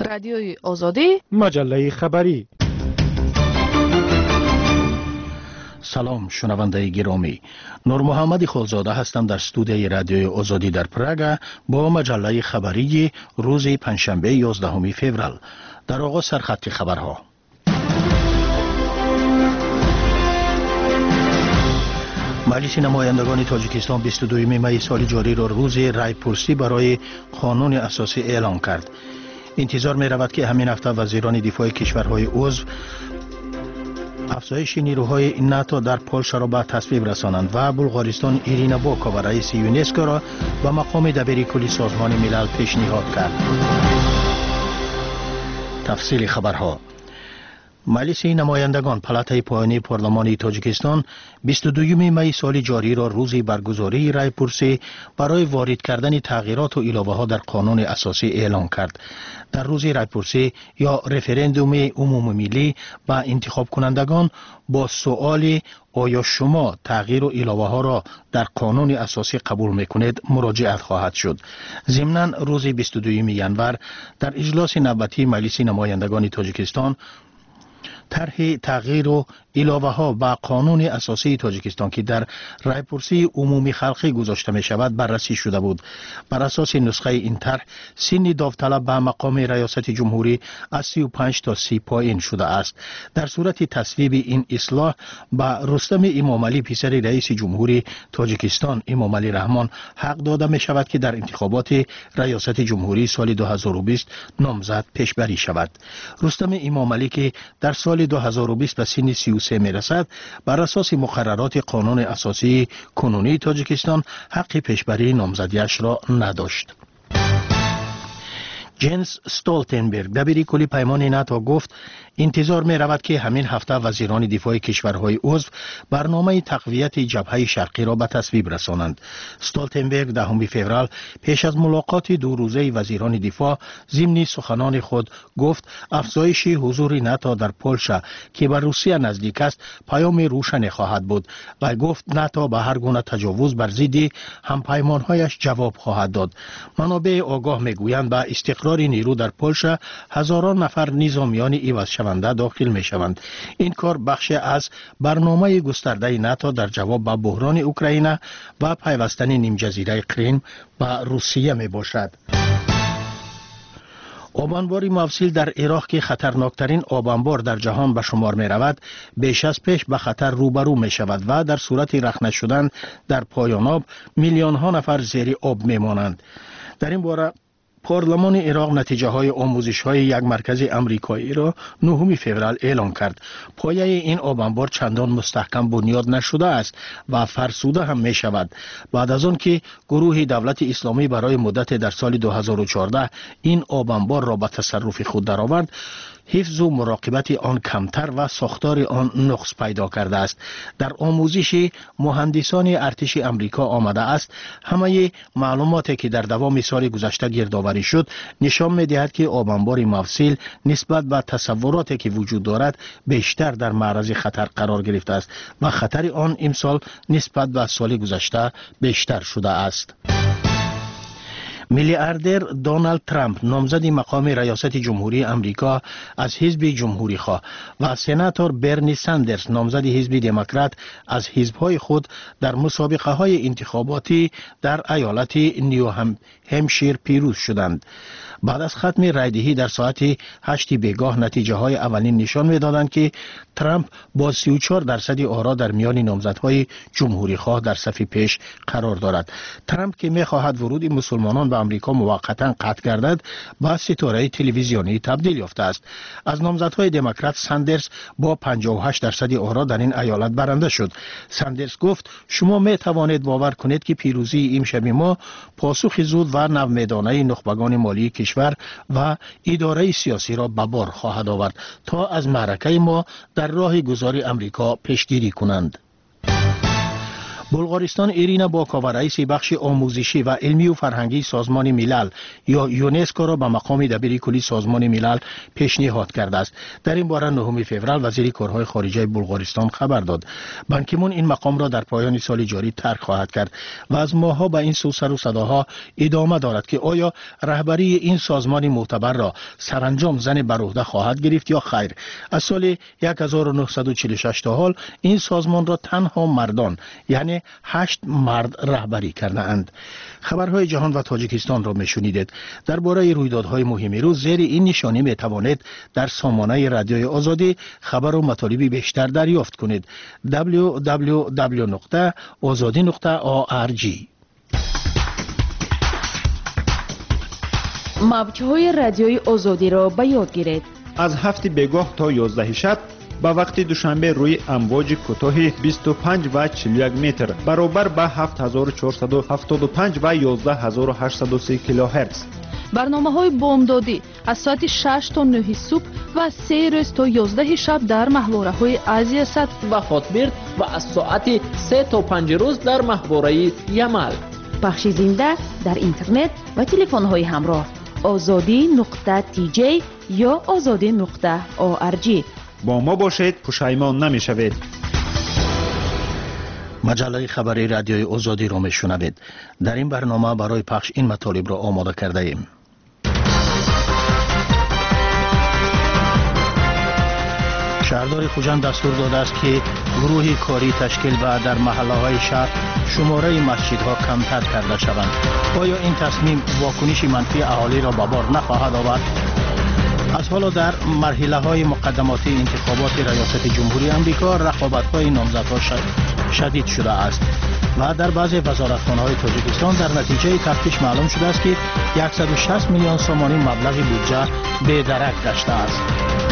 رادیوی آزادی، مجله خبری. سلام شنونده گرامی، نور محمد خالزاده هستم در استودیوی رادیوی آزادی در پراگ با مجله خبری روز پنجشنبه 11 فوریه. در آغاز سرخط خبرها. مجلس نمایندگان تاجیکستان 22 می سال جاری را روز رای پرسی برای قانون اساسی اعلام کرد. انتظار می رود که همین هفته وزیران دفاع کشورهای عضو افزایش نیروهای ناتو در پولشا را به تصویب رسانند و بلغارستان ایرینا باکووا رئیس یونسکو را به مقام دبیر کلی سازمان ملل پیشنهاد کرد. تفصیل خبرها. مجلس نمایندگان پلاتای پایانی پارلمان تاجیکستان 22 می سال جاری را روز برگزاری رای پرسی برای وارد کردن تغییرات و علاوه ها در قانون اساسی اعلام کرد. در روز رای پرسی یا رفراندوم عموم ملی با انتخاب کنندگان با سؤال آیا شما تغییر و علاوه ها را در قانون اساسی قبول میکنید مراجعت خواهد شد. ضمناً روز 22 ژانویه در اجلاس نوبتی مجلس نمایندگان تاجیکستان طرح تغییر و علاوه ها به قانون اساسی تاجیکستان که در رایپرسی عمومی خلقی گذاشته می شود بررسی شده بود. بر اساس نسخه این طرح سن داوطلب به مقام ریاست جمهوری از 35 تا 30 پایین شده است. در صورت تصویب این اصلاح به رستم امامعلی پسر رئیس جمهوری تاجیکستان امام علی رحمان حق داده می شود که در انتخابات ریاست جمهوری سال 2020 نامزد پیشبری شود. رستم امامعلی که در سال 2020 به سن 33 می رسد، بر اساس مقررات قانون اساسی کنونی تاجیکستان حق پیشبری نامزدیش را نداشت. جنس استولتنبرگ دبیر کلی پیمان ناتو گفت انتظار می رود که همین هفته وزیران دفاع کشورهای عضو برنامه تقویت جبهه شرقی را به تصویب رسانند. استولتنبرگ 10 فوریه پیش از ملاقات دو روزه وزیران دفاع ضمن سخنان خود گفت افزایش حضور ناتو در پولشا که به روسیه نزدیک است پیام روشن خواهد بود و گفت ناتو به هر گونه تجاوز بر ضد همپیمانهایش جواب خواهد داد. منابع آگاه میگویند به استقرار نیرو در پولشا هزاران نفر نظامیان عوض شونده داخل می شوند. این کار بخش از برنامه گسترده ناتو در جواب به بحران اوکراین و پیوستن نیم جزیره کریم به روسیه می باشد. آبانبار موصل در عراق که خطرناکترین آبانبار در جهان به شمار می رود بیش از پیش به خطر روبرو می شود و در صورت رخنه شدن در پایان آب میلیون ها نفر زیر آب می مانند. در این باره پارلمان عراق نتیجه های آموزش های یک مرکز امریکایی را 9 فوریه اعلام کرد. پایه این آبانبار چندان مستحکم بنیاد نشده است و فرسوده هم می شود. بعد از آن که گروه دولت اسلامی برای مدت در سال 2014 این آبانبار را به تصرف خود درآورد، حفظ و مراقبت آن کمتر و ساختار آن نقص پیدا کرده است. در آموزش مهندسان ارتش امریکا آمده است همه معلوماتی که در دوام سال گذشته گردآوری شد نشان می‌دهد که آبانبار موصل نسبت به تصوراتی که وجود دارد بیشتر در معرض خطر قرار گرفته است و خطر آن امسال نسبت به سال گذشته بیشتر شده است. میلیاردر دونالد ترامپ نامزد مقام ریاست جمهوری امریکا از حزب جمهوری خواه و سناتور برنی ساندرز نامزد حزب دموکرات از حزب‌های خود در مسابقه های انتخاباتی در ایالت نیو همشیر پیروز شدند. بعد از ختم رایدهی در ساعت 8 بیگاه نتیجه های اولین نشان می‌دادند که ترامپ با 34% آرا در میان نامزدهای جمهوری خواه در صف پیش قرار دارد. ترامپ که می‌خواهد ورود مسلمانان به آمریکا موقتا قطع گردد به ستاره تلویزیونی تبدیل یافته است. از نامزدهای دموکرات ساندرز با 58% آرا در این ایالت برنده شد. ساندرز گفت شما می توانید باور کنید که پیروزی امشب ما پاسخ زود و نومیدانه نخبگان مالی کشور و اداره سیاسی را به بار خواهد آورد تا از معرکه ما در راه گذار امریکا پیشگیری کنند. بلغارستان ایرینا باکاوا رئیس بخش آموزشی و علمی و فرهنگی سازمان ملل یا یونسکو را به مقام دبیر کلی سازمان ملل پیشنهاد کرده است. در این باره 9 فوریه وزیر کارهای خارجه بلغارستان خبر داد. بان کی مون این مقام را در پایان سال جاری ترک خواهد کرد و از ماه‌ها به این سو سر و صداها ادامه دارد که آیا رهبری این سازمان معتبر را سرانجام زن بر عهده خواهد گرفت یا خیر. از سال 1946 تا حال این سازمان را تنها مردان یعنی 8 مرد رهبری کرده اند. خبرهای جهان و تاجیکستان را میشنیدید. درباره رویدادهای مهم روز زیر این نشانی میتوانید در سامانه رادیوی آزادی خبر و مطالبی بیشتر دریافت کنید. www.azadi.org. موجهای رادیوی آزادی را به یاد گیرید. از 7 بگاه تا 11 شب با وقت دوشنبه روی امواج کوتاه 25 و 41 متر برابر به 7475 و 11830 کیلوهرتز. برنامه‌های بامدادی از ساعت 6 تا 9 صبح و 3 روز تا 11 شب در محوره‌های آسیا صد و خاطبرد و از ساعت 3 تا 5 روز در محوره یمل. پخش زنده در اینترنت و تلفن‌های همراه azadi.tj یا azadi.org. با ما باشید، پشیمان نمی‌شوید. مجله خبری رادیوی آزادی را میشنوید. در این برنامه برای پخش این مطالب را آماده کرده ایم. شهردار خوجند دستور داده است که گروه کاری تشکیل و در محله‌های شهر شماره مسجدها کمتر کرده شوند. آیا این تصمیم واکنش منفی اهالی را به بار نخواهد آورد؟ از حالا در مرحله‌های مقدماتی انتخابات ریاست جمهوری آمریکا رقابت‌های نامزدها شدید شده است و در بعضی وزارتخانه‌های تاجیکستان در نتیجه تفتیش معلوم شده است که 160 میلیون سومانی مبلغ بودجه بی‌درک گشته است.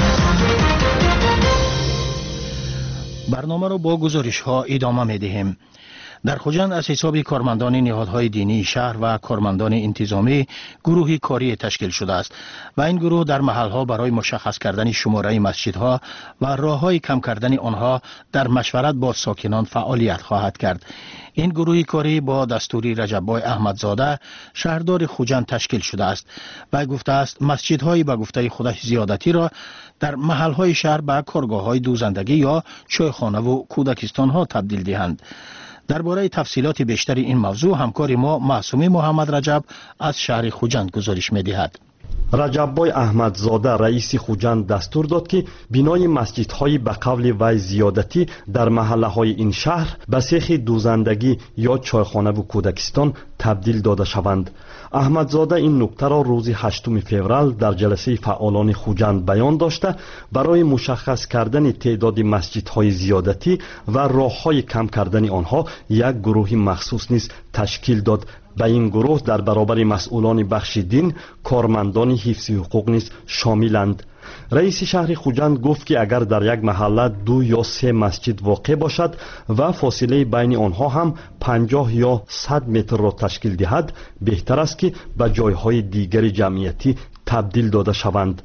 برنامه را با گزارش‌ها ادامه می‌دهیم. در خوجند از حساب کارمندان نهادهای دینی شهر و کارمندان انتظامی گروهی کاری تشکیل شده است و این گروه در محلها برای مشخص کردن شماره مسجدها و راههای کم کردن آنها در مشورت با ساکنان فعالیت خواهد کرد. این گروهی کاری با دستوری رجب‌بای احمدزاده شهردار خوجند تشکیل شده است و گفته است مسجدهای به گفته خودش زیادتی را در محلهای شهر به کارگاه‌های دوزندگی یا چایخانه و کودکستان‌ها تبدیل دهند. درباره تفصیلات بیشتر این موضوع همکار ما معصومی محمد رجب از شهر خوجند گزارش می‌دهد. رجب‌بای احمدزاده رئیس خوجند دستور داد که بینای مسجدهای به قول وی زیادتی در محله‌های این شهر به سیخ دوزندگی یا چایخانه و کودکستان تبدیل داده شوند. احمدزاده این نکته را روز 8 فوریه در جلسه فعالان خوجند بیان داشته برای مشخص کردن تعداد مسجدهای زیادتی و راههای کم کردن آنها یک گروه مخصوص نیز تشکیل داد. به این گروه در برابر مسئولان بخش دین، کارمندان حفظ حقوق نیز شاملند. رئیس شهر خوجند گفت که اگر در یک محله 2 یا 3 مسجد واقع باشد و فاصله بین آنها هم 50 یا 100 متر را تشکیل دهد، بهتر است که به جایهای دیگر جمعیتی تبدیل داده شوند.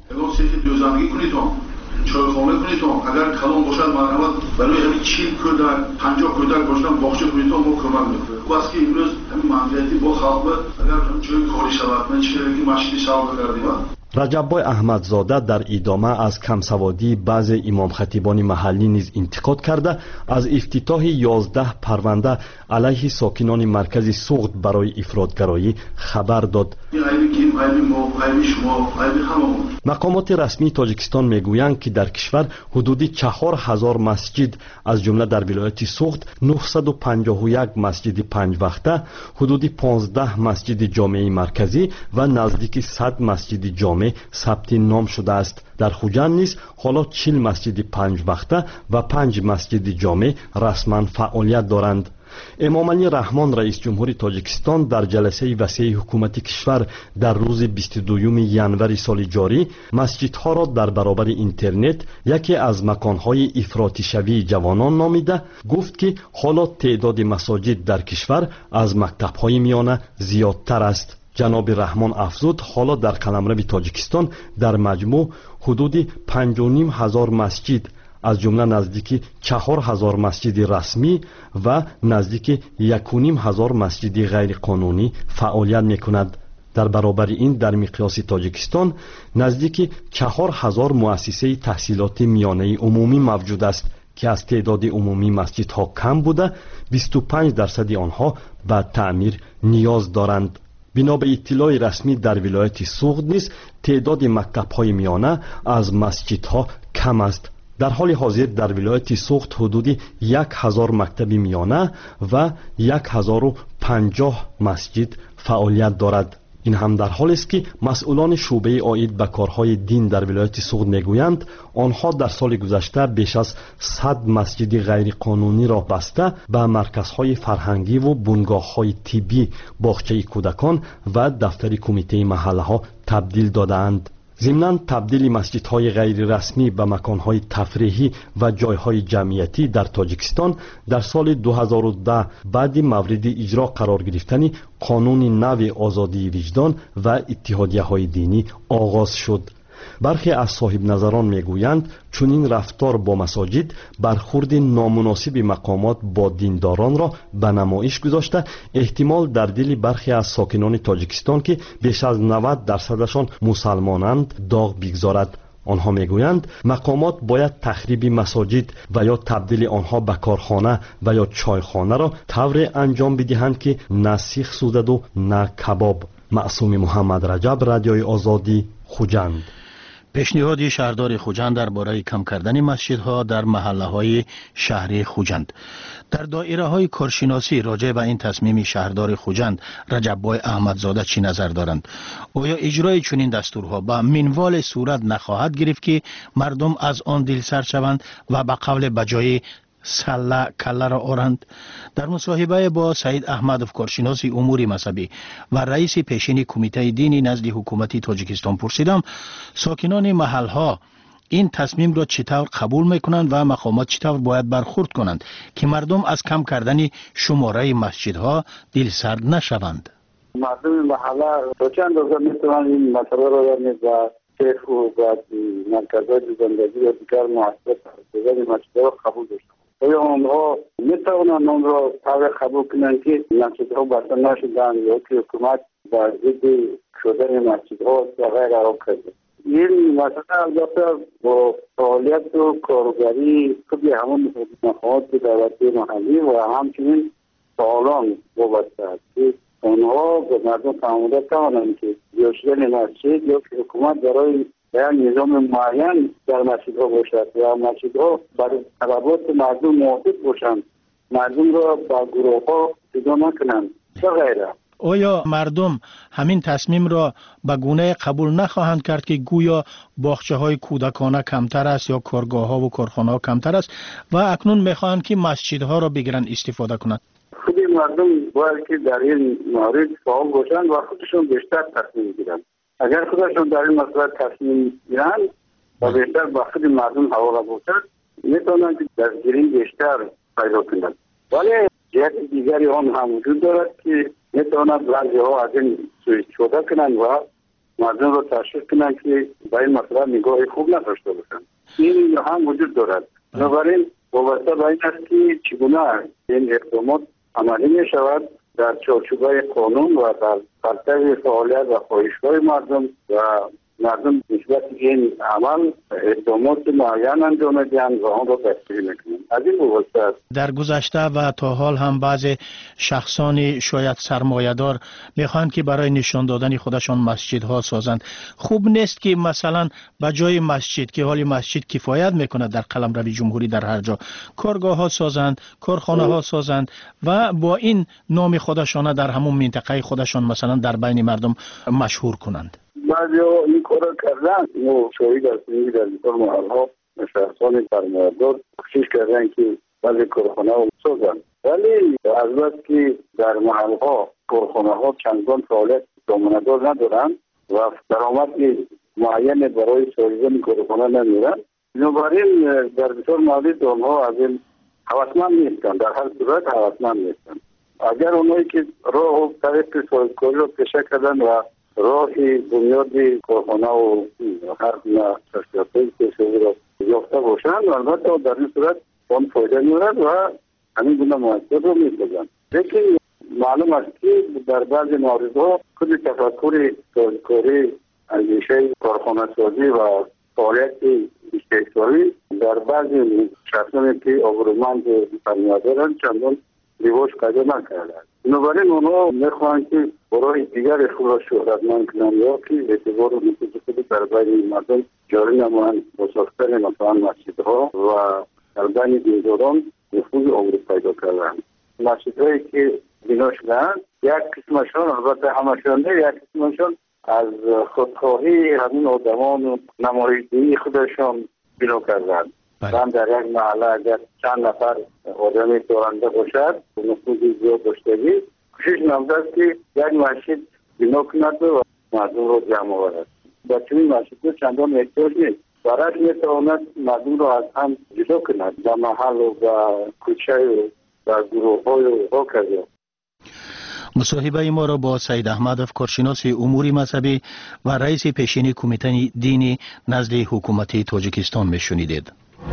چایخانه کنید اگر کلان باشد مرحمت برای همین 40 کودک 50 کودک باشن باغچه کنید ما کمک میکنیم. بس که امروز همین منفعتی با خلق اگر جای کاری شود من چه که مسجدی سال کردیم. رجب‌بای احمدزاده در ادامه از کمسوادی بعض امام خطیبان محلی نیز انتقاد کرده از افتتاح 11 پرونده علیه ساکنان مرکز سوغد برای افراطگرایی خبر داد. مقامات رسمی تاجیکستان میگویند که در کشور حدود 4000 مسجد از جمله در ولایت سوغد 951 مسجد 5 وقته، حدود 15 مسجد جامع مرکزی و نزدیک 100 مسجد جامع ثبت نام شده است. در خوجند نیز حالا 40 مسجد 5 وقته و 5 مسجد جامع رسما فعالیت دارند. امام علی رحمان رئیس جمهوری تاجیکستان در جلسه وسیع حکومت کشور در روز 22 ژانویه سال جاری مسجدها را در برابر اینترنت یکی از مکانهای افراطی شوی جوانان نامیده گفت که حالا تعداد مساجد در کشور از مکتب‌های میانه زیادتر است. جناب رحمان افزود حالا در قلمرو تاجیکستان در مجموع حدود 5,500 مسجد از جمله نزدیک 4000 مسجد رسمی و نزدیک 1500 مسجد غیر قانونی فعالیت میکند. در برابر این در مقیاس تاجیکستان نزدیک 4000 مؤسسه تحصیلات میانه عمومی موجود است که از تعداد عمومی مسجدها کم بوده 25% آنها به تعمیر نیاز دارند. بنا به اطلاع رسمی در ولایت سوغد نیز تعداد مکتب‌های میانه از مسجدها کم است. در حال حاضر در ولایت سوغد حدود 1000 مکتب میانه و 1050 مسجد فعالیت دارد. این هم در حالی است که مسئولان شعبه عاید به کارهای دین در ولایت سوغد میگویند آنها در سال گذشته بیش از 100 مسجد غیر قانونی را بسته به مرکزهای فرهنگی و بنگاه‌های طبی، باغچه کودکان و دفتر کمیته محله ها تبدیل دادند. ضمناً تبدیل مسجدهای غیر رسمی به مکانهای تفریحی و جایهای جمعیتی در تاجیکستان در سال 2010 بعد مورد اجرا قرار گرفتن قانون نو آزادی وجدان و اتحادیه‌های دینی آغاز شد. برخی از صاحب نظران میگویند چون این رفتار با مساجد برخورد نامناسب مقامات با دینداران را به نمایش گذاشته احتمال در دل برخی از ساکنان تاجیکستان که بیش از 90% مسلمانند داغ بگذارد. آنها میگویند مقامات باید تخریب مساجد و یا تبدیل آنها به کارخانه و یا چایخانه را طور انجام بدهند که نه سیخ سوزد و نه کباب. معصوم محمد رجب، رادیوی آزادی، خوجند. پیشنهاد شهردار خوجند درباره کم کردن مسجدها در محله‌های شهری خوجند. در دایره‌های کارشناسی راجع به این تصمیم شهردار خوجند رجب‌بای احمدزاده چی نظر دارند؟ آیا اجرای چنین دستورها به منوال صورت نخواهد گرفت که مردم از آن دلسر شوند و به قول بجای سله کله را آرند؟ در مصاحبه با سعید احمدوف کارشناس امور مذهبی و رئیس پیشین کمیته دینی نزد حکومت تاجیکستان پرسیدم ساکنان محل ها این تصمیم را چطور قبول میکنند و مقامات چطور باید برخورد کنند که مردم از کم کردن شماره مسجدها دلسرد نشوند. مردم محله تا چند روز میتونن این مسئله را و شیخ و مرکزهای زندگی و دیگر مؤسسات مسجدها قبول داشتند. آیا آنها میتوانند آن را طور قبول کنند که مسجدها بسته نشدند یا که حکومت با ضد شدن مسجدها و غیر را کرده؟ این مسئله البته با فعالیت و کارگری خوبی همون مقامات دولتی محلی و همچنین فعالان وابسته است که آنها به مردم تعامل توانند که بیاشدن مسجد یا که حکومت برای نظام معین در مسجدها باشد و مسجدها برای طلبات مردم موافق باشند، مردم را با گروه ها جدا نکنند و غیره. آیا مردم همین تصمیم را به گونه قبول نخواهند کرد که گویا باغچه های کودکانه کمتر است یا کارگاه ها و کارخانه ها کمتر است و اکنون میخواهند که مسجدها را بگیرند استفاده کنند؟ خود مردم باید که در این مورد فعال باشند و خودشون بیشتر تصمیم گیرند. اگر خودشون در این مسئله تصمیم گیرند و بیشتر با خود مردم حواله باشد میتونند که دستگیری بیشتر پیدا کنند. ولی جهت دیگری هم وجود دارد که میتونند بعضی ها از این سوء استفاده کنند و مردم را تشویق کنند که به این مسئله نگاه خوب نداشته باشند. این هم وجود دارد. بنابراین وابسته به این است که چگونه این اقدامات عملی می شود در چارچوبه قانون و در برتر فعالیت و خواهش‌های مردم و مردم نسبت این عمل اقدامات معین انجام دهند و آن را دستگیری میکنند. از این وابسته است. در گذشته و تا حال هم بعضی شخصان شاید سرمایه‌دار میخواهند که برای نشان دادن خودشان مسجدها سازند. خوب نیست که مثلا به جای مسجد که حال مسجد کفایت میکنه در قلمرو جمهوری در هر جا کارگاه ها سازند، کارخانه ها سازند و با این نام خودشان در همون منطقه خودشان مثلا در بین مردم مشهور کنند. بعضی ها این کار را کردن. ما شاهد هستیم در این محل ها شخصان سرمایه‌دار کوشش کردن که بعضی کارخانه ها سازند، ولی از بس که در محل ها کارخانه ها چندان فعالیت دامنه‌دار ندارند و درآمد معین برای سازیدن کارخانه نمیرن، بنابراین در بسیار موارد آنها از این هوسمند نیستند. در هر صورت هوسمند نیستند. اگر اونایی که راه و طریق سازکاری را پیشه کردن و راهی بنیاد کارخانه و هر تشکیلاتی که را یافته باشند البته در این صورت اون فایده می‌رد و همین گونه مؤثر رو می‌سازند. لیکن معلوم است که در بعضی موردها خود تفکر تازه‌کاری اندیشه کارخانه‌سازی و فعالیت استثماری در بعضی شخصانی که آبرومند فرماندارند چندان رواج پیدا نکردند. بنابراین اونها میخواهند که برای دیگر خود را شهرتمند کنند یا که اعتبار و نفوذ خود در بین مردم جاری نمایند با ساختن مثلا مسجدها و در بین دینداران نفوذ آبرو پیدا کردند. مسجدهایی که بنا شدند یک قسمشان البته همشان نه، یک قسمشان از خودخواهی همین آدمان و نمایش‌دهی خودشان بنا کردند. من در یک محله اگر چند نفر آدمی دارنده باشد و نفوذ زیاد داشتگی کوشش نموده است که یک مسجد بنا کند و مردم را جمع آورد. در چنین مسجدها چندان احتیاج نیست. برایش میتواند مردم را از هم جدا کند در محل و در کوچه و در گروه‌های و هاکذا. مصاحبه ما را با سید احمدов کارشناس امور مذهبی و رئیس پیشین کمیته دینی نزد حکومت تاجیکستان میشنیدید.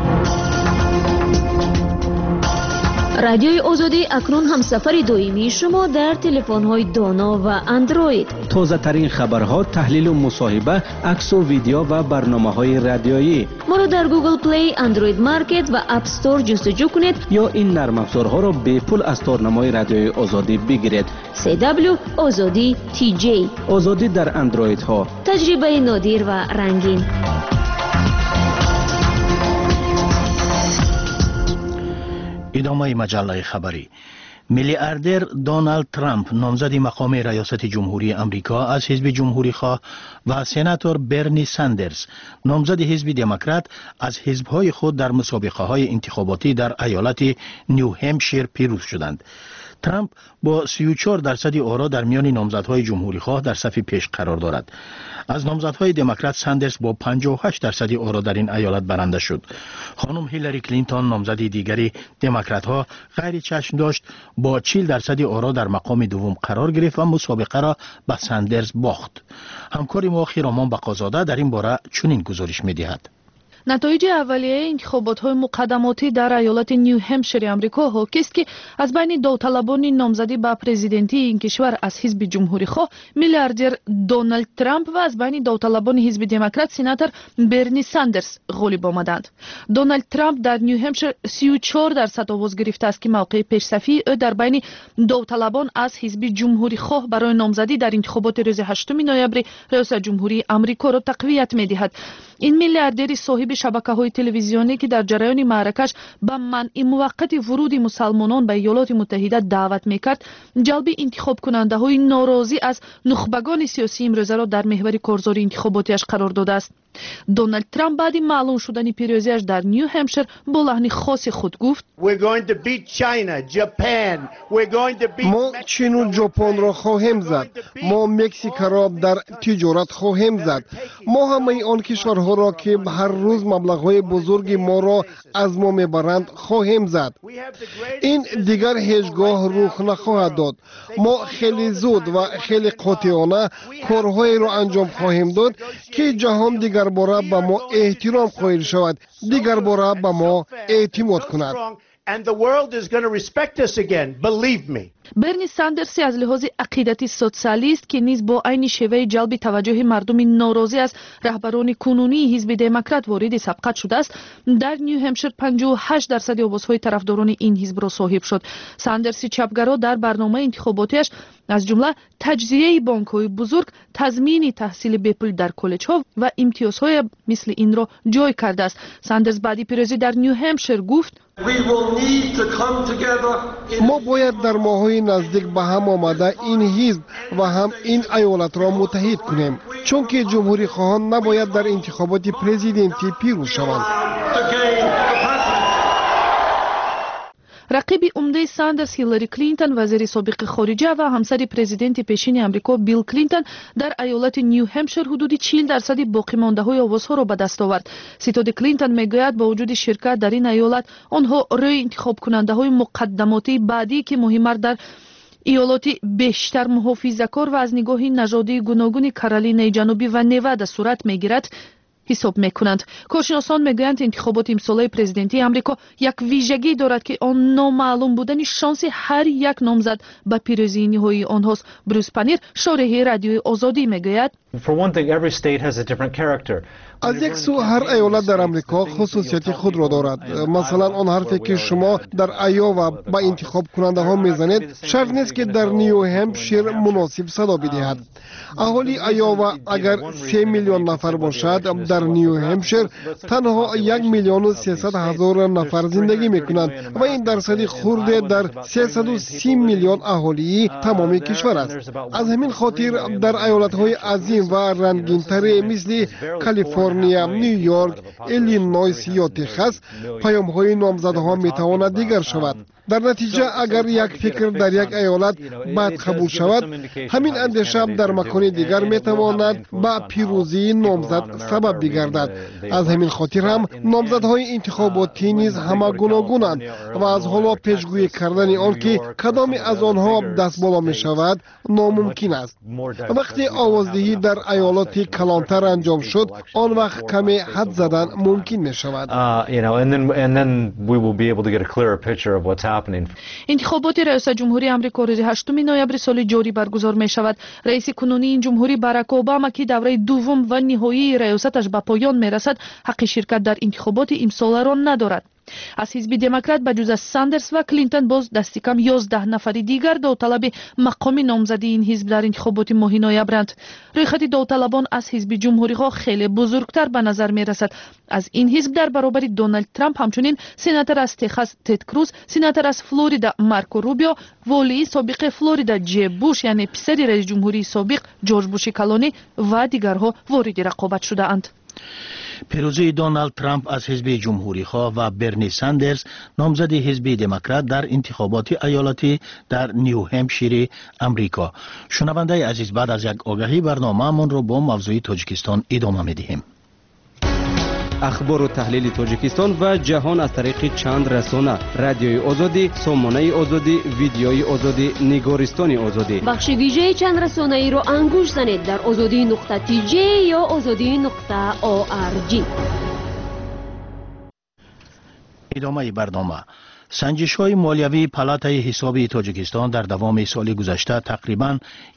رادیوی آزادی اکنون همسفر دائمی شما در تلفن‌های دانا و اندروید. تازه ترین خبرها، تحلیل و مصاحبه، عکس و ویدیو و برنامه‌های رادیویی. ما را در گوگل پلی، اندروید مارکت و اپ استور جستجو کنید یا این نرم افزارها را به پول از تارنمای رادیوی آزادی بگیرید. CW آزادی TJ. آزادی در اندروید ها. تجربه نادر و رنگین. ادامه مجله خبری. میلیاردر دونالد ترامپ نامزد مقام ریاست جمهوری امریکا از حزب جمهوری خواه و سناتور برنی ساندرز نامزد حزب دموکرات از حزب‌های خود در مسابقه‌های انتخاباتی در ایالت نیو همشیر پیروز شدند. ترامپ با 34% آرا در میان نامزدهای جمهوری خواه در صف پیش قرار دارد. از نامزدهای دموکرات ساندرز با 58% آرا در این ایالت برنده شد. خانم هیلاری کلینتون نامزد دیگری دموکرات ها غیر چشم داشت با 40% آرا در مقام دوم قرار گرفت و مسابقه را به ساندرز باخت. همکار ما خیرامان بقازاده در این باره چنین گزارش می‌دهد. نتایج اولیه انتخابات‌های مقدماتی در ایالت نیو همشیر آمریکا حاکی است که از بین داوطلبان نامزدی به پرزیدنتی این کشور از حزب جمهوری خواه میلیاردر دونالد ترامپ و از بین داوطلبان حزب دموکرات سناتور برنی ساندرز غالب آمدند. دونالد ترامپ در نیو همشیر 34% آواز گرفته است که موقع پیشصفی او در بین داوطلبان از حزب جمهوری خواه برای نامزدی در انتخابات روز 8 نوامبر ریاست جمهوری آمریکا را تقویت می‌دهد. این میلیاردر صاحب شبکه‌های تلویزیونی که در جریان معرکش به منع موقت ورود مسلمانان به ایالات متحده دعوت می‌کرد، جلب انتخاب کننده‌های ناراضی از نخبگان سیاسی امروزه را در محور کارزار انتخاباتیش قرار داده است. دونالد ترامپ بعد معلوم شدن پیروزیش در نیو همشیر با لحن خاص خود گفت: ما چین و ژاپن را خواهیم زد. ما مکزیک را در تجارت خواهیم زد. ما همه آن کشورها را که هر روز مبلغ‌های بزرگی ما را از ما میبرند خواهیم زد. این دیگر هیچگاه رخ نخواهد داد. ما خیلی زود و خیلی قاطعانه کارهایی را انجام خواهیم داد که جهان دیگر باره به ما احترام قائل شود، دیگر باره به ما اعتماد کند. برنی ساندرز از لحاظ عقیدتی سوسیالیست که نیز با عین شیوه جلب توجه مردم ناراضی از رهبران کنونی حزب دموکرات وارد سبقت شده است، در نیو همشیر 58% آوازهای طرفداران این حزب را صاحب شد. ساندرز چپگرا در برنامه انتخاباتیش از جمله تجزیه بانک‌های بزرگ، تضمین تحصیل به‌پول در کالج‌ها و امتیازهای مثل این را جای کرده است. ساندرز بعد پیروزی در نیو همشیر گفت: ما باید در ماه‌های نزدیک به هم آمده این حزب و هم این ایالت را متحد کنیم، چون که جمهوری خواهان نباید در انتخابات پرزیدنتی پیروز شوند. رقیب عمده ساندرز هیلاری کلینتون وزیر سابق خارجه و همسر پرزیدنت پیشین آمریکا بیل کلینتون در ایالت نیو همشیر حدود 40% باقی مانده های آوازها را به دست آورد. ستاد کلینتون میگوید با وجود شرکت در این ایالت آنها روی انتخاب کننده های مقدماتی بعدی که مهمتر در ایالات بیشتر محافظه‌کار و از نگاه نژادی گوناگون کارولینای جنوبی و نوادا صورت میگیرد حساب میکنند. کارشناسان میگویند انتخابات امساله پرزیدنتی آمریکا یک ویژگی دارد که آن نامعلوم بودن شانس هر یک نامزد به پیروزی نهایی آنهاست. بروس پنیر شارح رادیوی آزادی میگوید از یک سو هر ایالت در امریکا خصوصیت خود را دارد. مثلا آن حرفی که شما در ایووا با انتخاب کننده ها میزنید شرط نیست که در نیو همپشیر مناسب صدا بدهد. اهالی ایووا اگر 3 میلیون نفر باشد، در نیو همپشیر تنها 1,300,000 نفر زندگی میکنند و این درصدی خورده در 330 میلیون اهالی تمام کشور است. از همین خاطر در ایالت های عظیم و رنگین تری مثل کالیفرنیا، نیویورک، ایلینویس یا تگزاس پیام های نامزدها میتواند دیگر شود. در نتیجه اگر یک فکر در یک ایالت بد قبول شود، همین اندیشه در مکان دیگر میتواند با پیروزی نامزد سبب بگردد. از همین خاطر هم نامزدهای انتخاباتی نیز همه گوناگونند و از حالا پیشگویی کردن آن که کدام از آنها دست بالا می شود ناممکن است. وقتی آوازدهی در ایالات کلانتر انجام شد، آن وقت کمی حد زدن ممکن می شود. انتخابات ریاست جمهوری آمریکا روز 8 نوامبر سال جاری برگزار می شود. رئیس کنونی این جمهوری باراک اوباما که دوره دوم و نهایی ریاستش به پایان می رسد، حق شرکت در انتخابات امسال را ندارد. از حزب دموکرات به جز از ساندرز و کلینتون باز دستی کم 11 نفر دیگر داوطلب مقام نامزدی این حزب در انتخابات ماه نوامبرند. رویخط داوطلبان از حزب جمهوری ها خیلی بزرگتر به نظر می رسد. از این حزب در برابر دونالد ترامپ همچنین سناتور از تگزاس تد کروز، سناتور از فلوریدا مارکو روبیو، والی سابق فلوریدا جب بوش یعنی پسر رئیس جمهوری سابق جورج بوش کلانی و دیگرها وارد رقابت شده اند. پیروزی دونالد ترامپ از حزب جمهوری خواه و برنی ساندرز نامزد حزب دموکرات در انتخابات ایالتی در نیو همپشیر امریکا. شنونده عزیز، بعد از یک آگهی برنامه‌مان را با موضوع تاجیکستان ادامه می‌دهیم. اخبار و تحلیل تاجیکستان و جهان از طریق چند رسانه: رادیوی آزادی، سامانه آزادی، ویدیوی آزادی، نگارستان آزادی. بخش ویژه چند رسانه ای را انگوش زنید در azadi.tj یا azadi.org. ادامه برنامه. سنجش‌های مالیوی پالاتای حسابی تاجیکستان در دوام سال گذشته تقریباً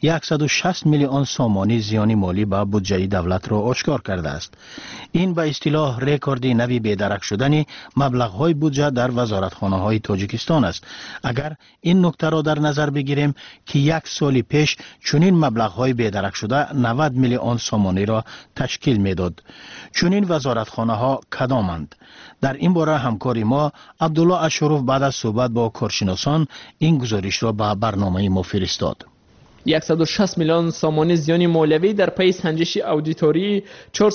160 میلیون سامانی زیان مالی به بودجه دولت را آشکار کرده است. این به اصطلاح رکورد نوی بی‌درک شدن مبلغ‌های بودجه در وزارتخانه‌های تاجیکستان است. اگر این نکته را در نظر بگیریم که یک سال پیش چنین مبلغ‌های بی‌درک شده 90 میلیون سامانی را تشکیل می‌داد. چنین وزارتخانه‌ها کدامند؟ در این باره همکار ما عبدالله اشرف بعد از صحبت با کارشناسان این گزارش را به برنامه ما فرستاد. 160 میلیون سامانی زیان مالیوی در پی سنجش اودیتوری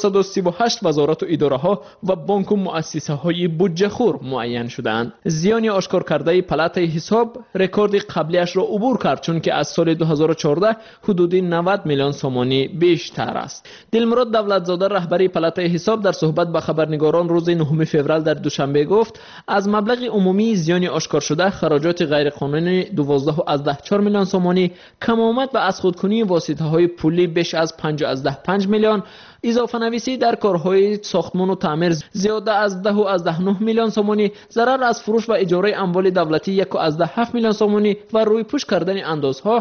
438 وزارت و اداره ها و بانک و مؤسسه های بودجه خور معین شدند. زیان آشکار کرده پالاتای حساب رکورد قبلیش را عبور کرد، چون که از سال 2014 حدود 90 میلیون سامانی بیشتر است. دلمراد دولتزاده رهبر پالاتای حساب در صحبت با خبرنگاران روز 9 فوریه در دوشنبه گفت از مبلغ عمومی زیان آشکار شده خراجات غیرقانونی 12.4 میلیون سامانی کم و از خودکنی واسطه های پولی بیش از 5.5 میلیون، اضافه نویسی در کارهای ساختمان و تعمیر زیاده از 10.9 میلیون سامانی، ضرر از فروش و اجاره اموال دولتی 1.7 میلیون سامانی و روی پوش کردن اندازها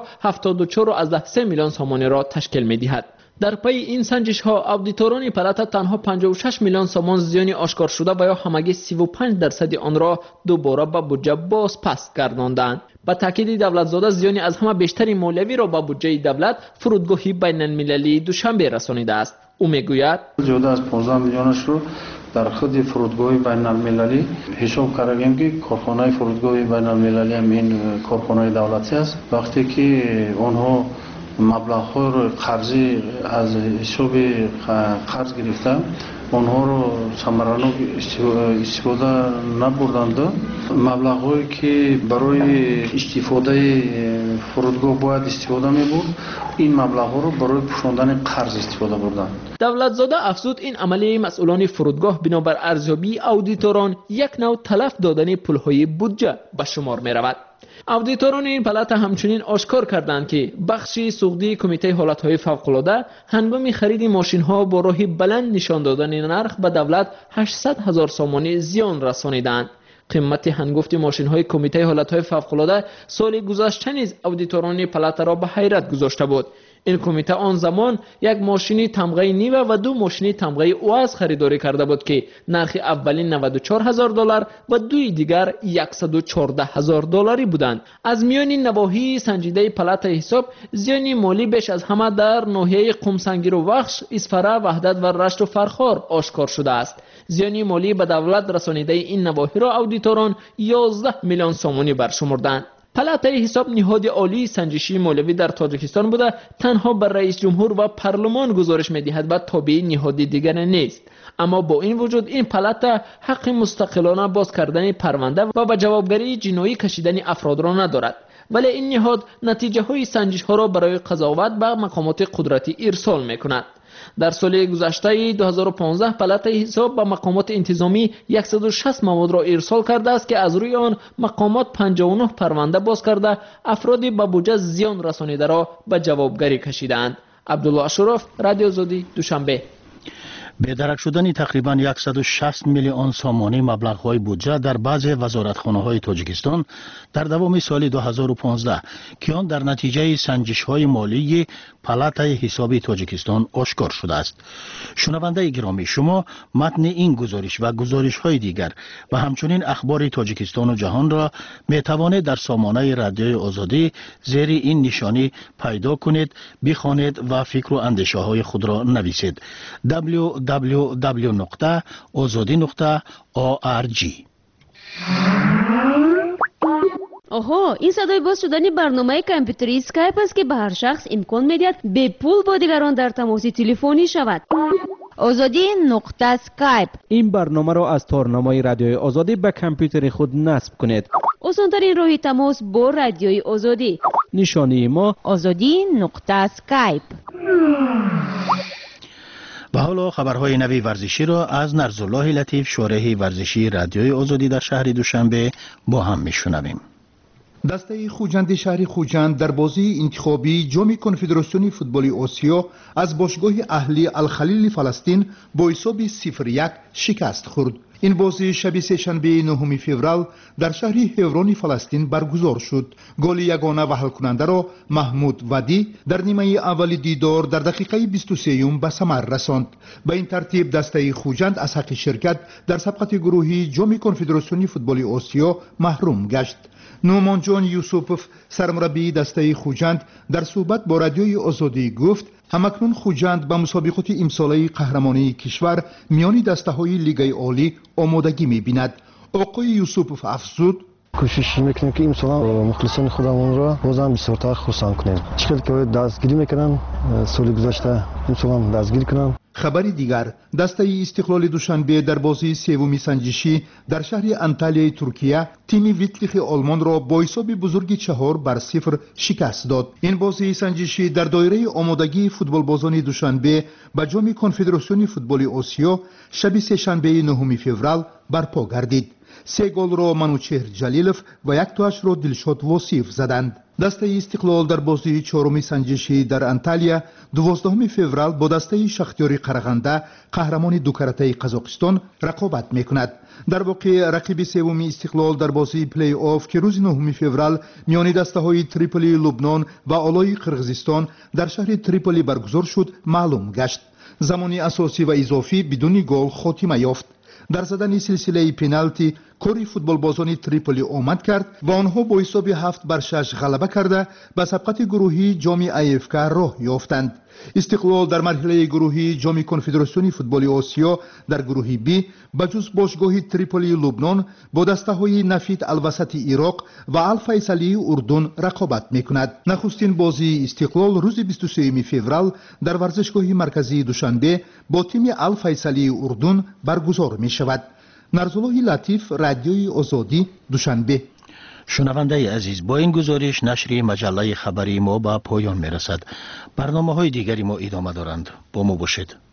74.3 میلیون سامانی را تشکیل می دهد. در پی این سنجش ها اودیتوران پالاتا تنها 56 میلیون سامان زیان آشکار شده و یا همگی 35% آن را دوباره به بودجه باز پس گرداندند. با تاکید دولتزاده زیانی از همه بیشتری مالیوی را با بودجه دولت فرودگاهی بین المللی دوشنبه رسانیده است. او میگوید زیاده از 15 میلیونش رو در خود فرودگاه بین المللی حساب کردیم که کارخانه فرودگاه بین المللی هم این کارخانه دولتی است. وقتی که آنها مبلغ‌ها رو قرضی از حساب قرض گرفتن، آنها رو ثمرانه استفاده نبردند. مبلغ‌هایی که برای استفاده فرودگاه باید استفاده می‌برد، این مبلغ‌ها رو برای پوشاندن قرض استفاده بردند. دولتزاده افزود این عملیه مسئولان فرودگاه بنابر ارزیابی اودیتوران یک نوع تلف دادن پول‌های بودجه به شمار می‌رود. اودیتوران این پالات همچنین آشکار کردند که بخشی سوغدی کمیته حالتهای فوق‌العاده هنگام خرید ماشین‌ها با راه بلند نشان دادن نرخ به دولت 800,000 سومانی زیان رسانیدند. قیمت هنگفت ماشین‌های کمیته حالتهای فوق‌العاده سال گذشته نیز اودیتوران پالات را به حیرت گذاشته بود. این کمیته آن زمان یک ماشین تمغه نیو و 2 ماشین تمغه اوز خریداری کرده بود که نرخ اولین $94,000 و دوی دیگر $114,000 بودند. از میان نواحی سنجیده پالات حساب زیان مالی بیش از همه در ناحیه قمسنگیر و وخش، اسفره، وحدت و رشت و فرخار آشکار شده است. زیان مالی به دولت رسانیده این نواحی را اودیتوران 11 میلیون سومانی برشمردند. پالات حساب نهاد عالی سنجشی مالیوی در تاجیکستان بوده تنها بر رئیس جمهور و پارلمان گزارش می‌دهد و تابع نهاد دیگر نیست. اما با این وجود این پالات حق مستقلانه باز کردن پرونده و به جوابگری جنایی کشیدن افراد را ندارد. ولی این نهاد نتیجه های سنجش ها را برای قضاوت به مقامات قدرتی ارسال می‌کند. در سال گذشته 2015 پالات حساب به مقامات انتظامی 160 مواد را ارسال کرده است که از روی آن مقامات 59 پرونده باز کرده افرادی به بودجه زیان رسانیده را به جوابگری کشیدند. عبدالله اشرف، رادیو آزادی، دوشنبه. بی‌درک شدن تقریباً 160 میلیون سومانی مبلغ‌های بودجه در بعضی وزارتخانه‌های تاجیکستان در دوام سال 2015 که آن در نتیجه سنجش‌های مالی پالات حساب تاجیکستان آشکار شده است. شنونده گرامی، شما متن این گزارش و گزارش‌های دیگر و همچنین اخبار تاجیکستان و جهان را می‌توانید در سامانه رادیوی آزادی زیر این نشانی پیدا کنید، بخوانید و فکر و اندیشه‌های خود را نویسید. www.azadi.org. آها، این صدای باز شدن برنامه کامپیوتری اسکایپ است که به هر شخص امکان می‌دهد به پول با دیگران در تماس تلفنی شود. azadi.skype. این برنامه را از تارنمای رادیوی آزادی به کامپیوتر خود نصب کنید. آسان‌ترین راه تماس با رادیوی آزادی. نشانی ما azadi.skype. و حالا خبرهای نوی ورزشی را از نرزالله لطیف، شارح ورزشی رادیوی آزادی در شهر دوشنبه با هم میشنویم. دسته خوجند شهر خوجند در بازی انتخابی جام کنفدراسیون فوتبال آسیا از باشگاه اهلی الخلیل فلسطین با حساب 0-1 شکست خورد. این بازی شب سه‌شنبه 9 فوریه در شهر هورون فلسطین برگزار شد. گل یگانه و حل کننده را محمود ودی در نیمه اول دیدار در دقیقه 23 به ثمر رساند. به این ترتیب دسته خوجند از حق شرکت در سبقت گروهی جام کنفدراسیون فوتبال آسیا محروم گشت. نومان جان یوسوف، سرمربی دسته خوجند، در صحبت با رادیوی آزادی گفت همکنون خوجند به مسابقات امساله قهرمانی کشور میان دسته‌های لیگ عالی آمادگی می‌بیند. آقای یوسوف افزود: کوشش میکنیم که امسال مخلصان خودمون را بازم بسیارتر خرسند کنیم. چقدر که دستگیری میکنم سال گذشته امسال هم دستگیری کنم. خبری دیگر، دسته استقلال دوشنبه در بازی سوم سنجشی در شهر انتالیای ترکیه تیم ویتلیخ آلمان را با حساب بزرگ 4-0 شکست داد. این بازی سنجشی در دایره آمادگی فوتبال بازان دوشنبه به جام کنفدراسیون فوتبال آسیا شب سه‌شنبه 9 فوریه برپا گردید. 3 گل را منوچهر جلیلوف و 1 تاش را دلشاد وصیف زدند. دسته استقلال در بازی 4 سنجشی در انتالیا 12 فوریه با دسته شختیار قرغنده قهرمان دو کرته قزاقستان رقابت میکند. در واقع رقیب سوم استقلال در بازی پلی آف که روز 9 فوریه میان دسته های تریپولی لبنان و آلای قرغیزستان در شهر تریپولی برگزار شد معلوم گشت. زمانی اساسی و اضافی بدون گل خاتمه یافت. در زدن سلسله پنالتی کاری فوتبال بازان تریپولی آمد کرد و آنها با حساب 7-6 غلبه کرده به سبقت گروهی جام AFK راه یافتند. استقلال در مرحله گروهی جام کنفدراسیون فوتبال آسیا در گروه B بجز باشگاه تریپولی لبنان با دسته های نفیت الوسط عراق و الفیصلی اردن رقابت میکند. نخستین بازی استقلال روز 23 فوریه در ورزشگاه مرکزی دوشنبه با تیم الفیصلی اردن برگزار می شود. نرزالله لطیف، رادیوی آزادی، دوشنبه. شنونده عزیز، با این گزارش نشر مجله خبری ما به پایان می رسد. برنامه های دیگری ما ادامه دارند. با ما باشید.